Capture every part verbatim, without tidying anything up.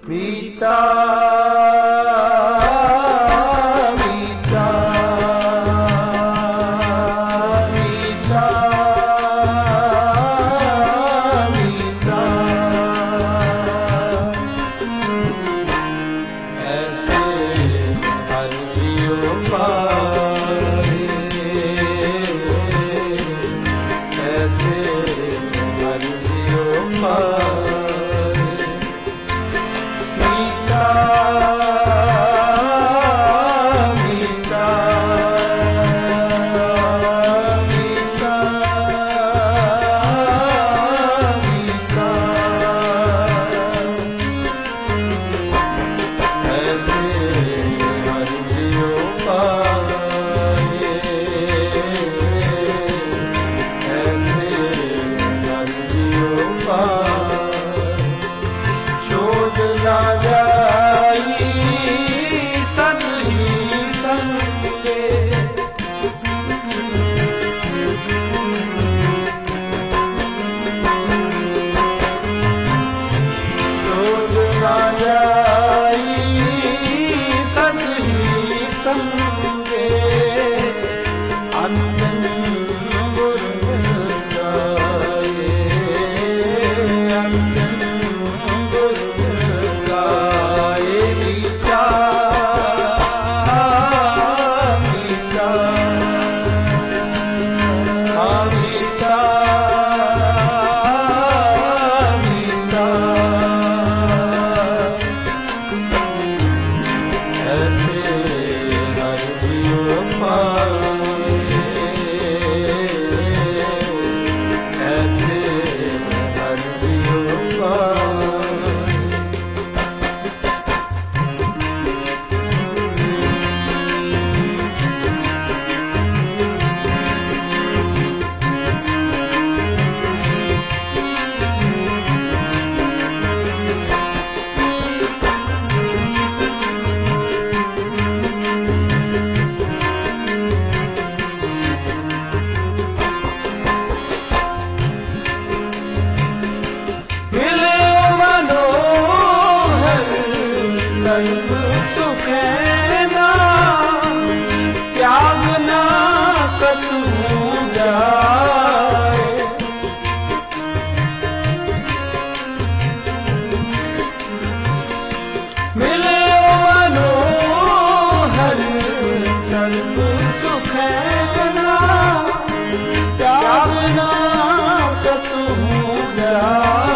मीता मीता मीता मीता ऐसे हर जीव पाए, ऐसे हर जीव पाए। मीता मीता मीता मीता ऐसे हर जीव पाए, ऐसे हर जीव पाए। छोड़ ना जाई सद ही संगे, छोड़ ना जाई सद ही संगे। अंजन गुर मिल जाए, अंजन गुर मिल जाए। मीता मीता मीता मीता ऐसे हर जीव पाए, ऐसे हर जीव पाए। मिले मनोहर सर्व सुखैना, त्याग ना कतहु जाए। मिले मनोहर सर्व सुखैना, त्याग ना कतहु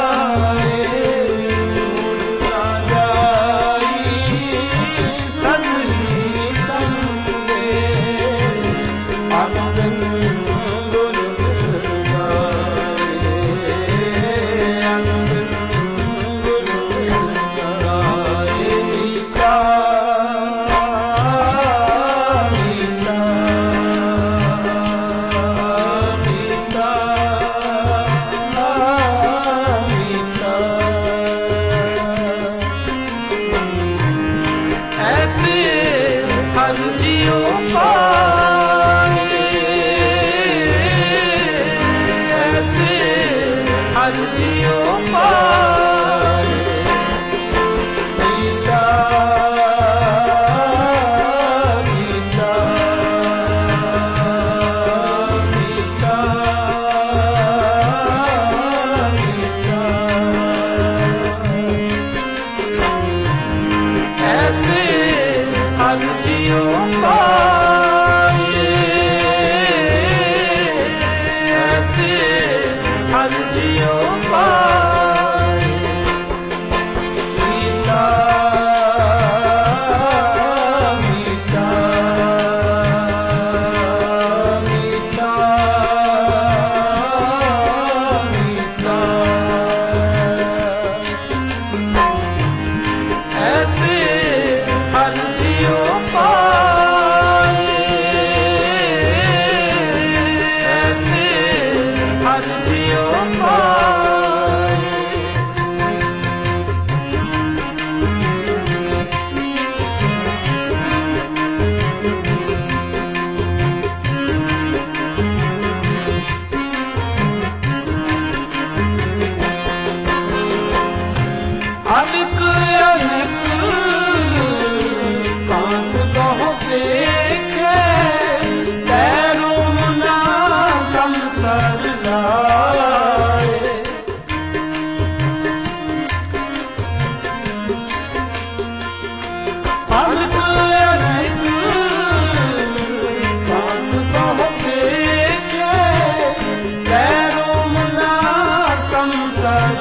जाए। ना जाई सद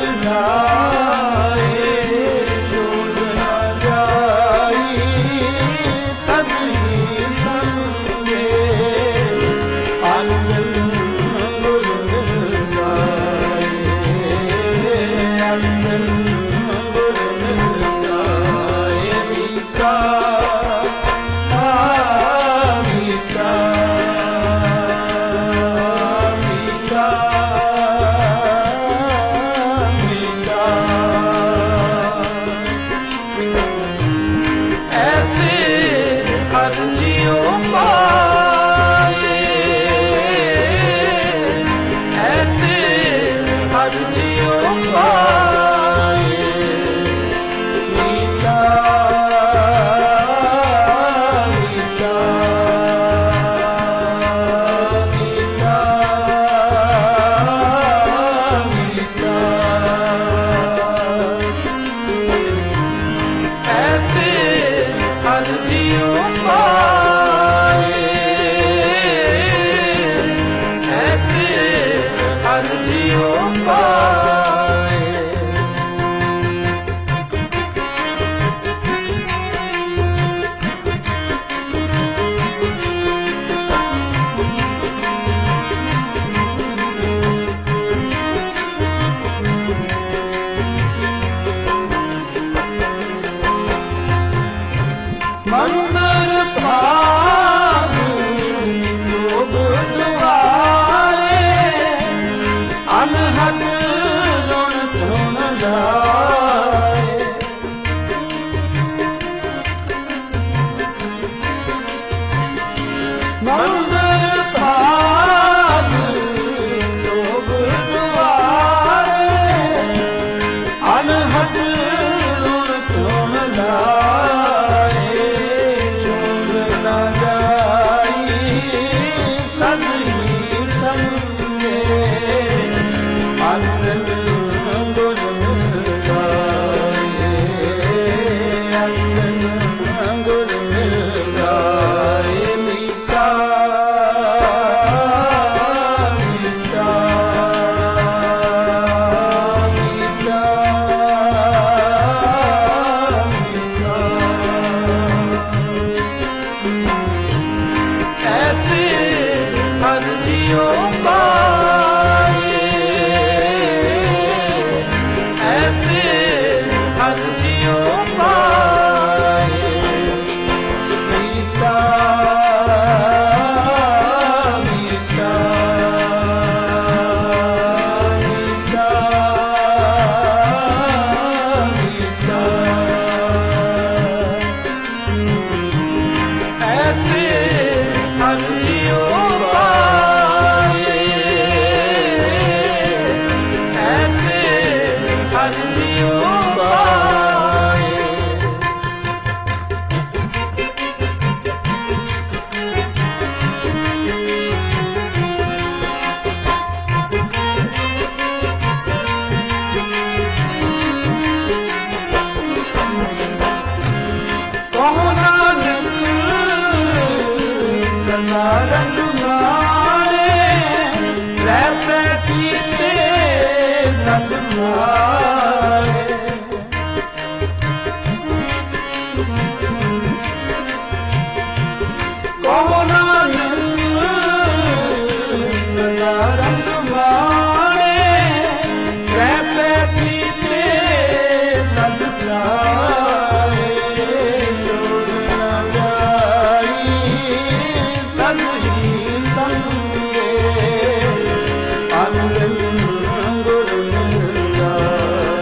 ਗੁਰ ਮਿਲ ਜਾਏ।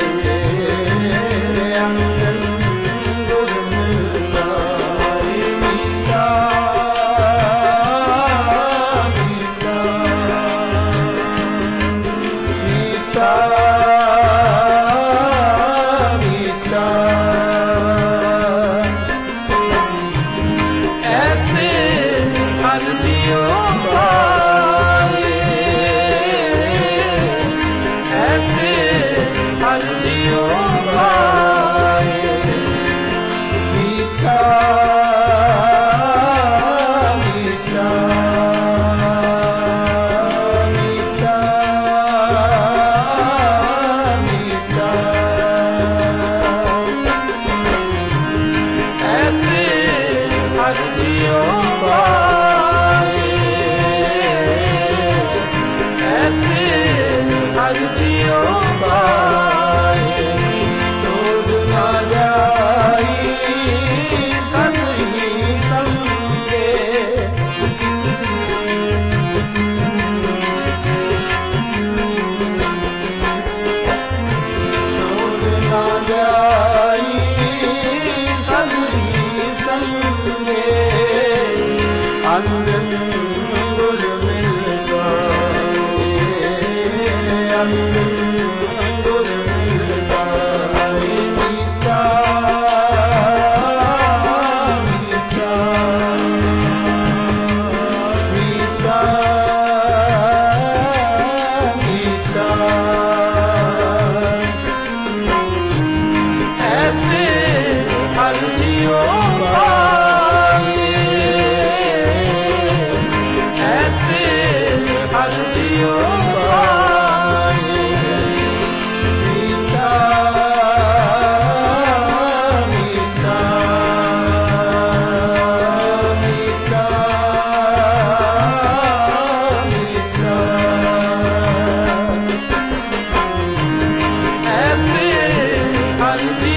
मीठा ऐसे हर जियो पाए ऐसे हर जियो पाए छोड़ ना जाई संग ही संगे छोड़ ना जाई संग ही संगे अंदर गुर मिल गए अंदर गुर मिल गए मीठा मीठा मीठा मीठा ऐसे हर जियो पाए ऐसे हर जियो पाए मीठा मीठा मीठा मीठा ऐसे हर जियो